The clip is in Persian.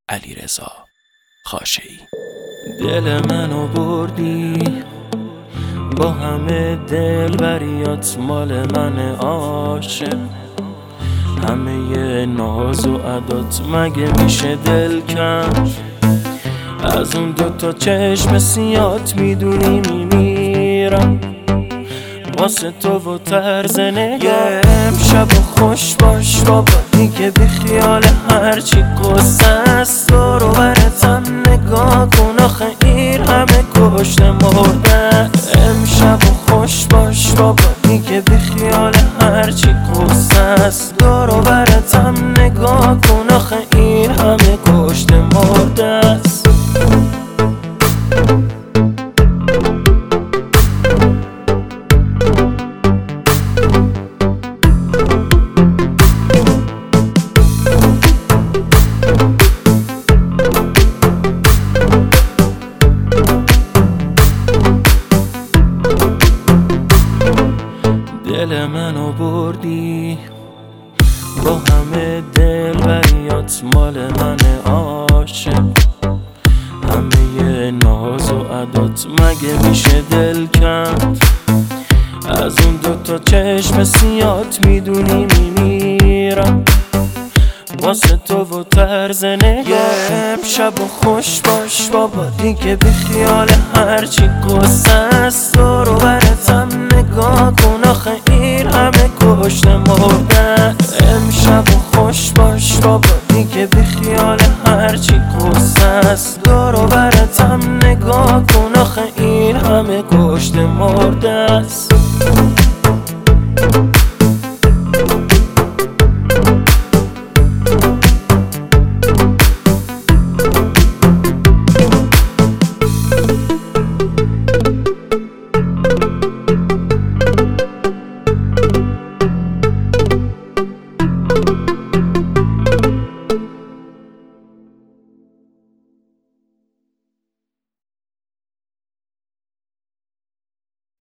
علیرضا خاشعی. دل منو بردی با همه دلبریات، مال من عاشق، همه ناز و عدات، مگه میشه دل کم از اون دوتا چشم سیات؟ میدونی میمیرم واسه تو و طرز نگاه. امشب و خوش باش بابا دیگه بی خیال هرچی قصه است. دورو برتم نگاه کن آخه این همه کشته مرده است. امشب و خوش باش بابا دیگه بی خیال هرچی قصه است. دورو برتم نگاه کن آخه این همه کشته مرده است. دل منو بردی با همه دلبریات، مال من عاشق، همه ناز و عدات، مگه میشه دل کند از اون دوتا چشم سیات؟ میدونی میمیرم واسه تو و طرز نگاه. امشب و خوش باش بابا دیگه بی خیال هرچی قصه است. دورو برتم نگاه کن آخه این همه کشته مرده است. امشب و خوش باش بابا دیگه بی خیال هرچی قصه است. دورو برتم نگاه کن آخه این همه کشته مرده است.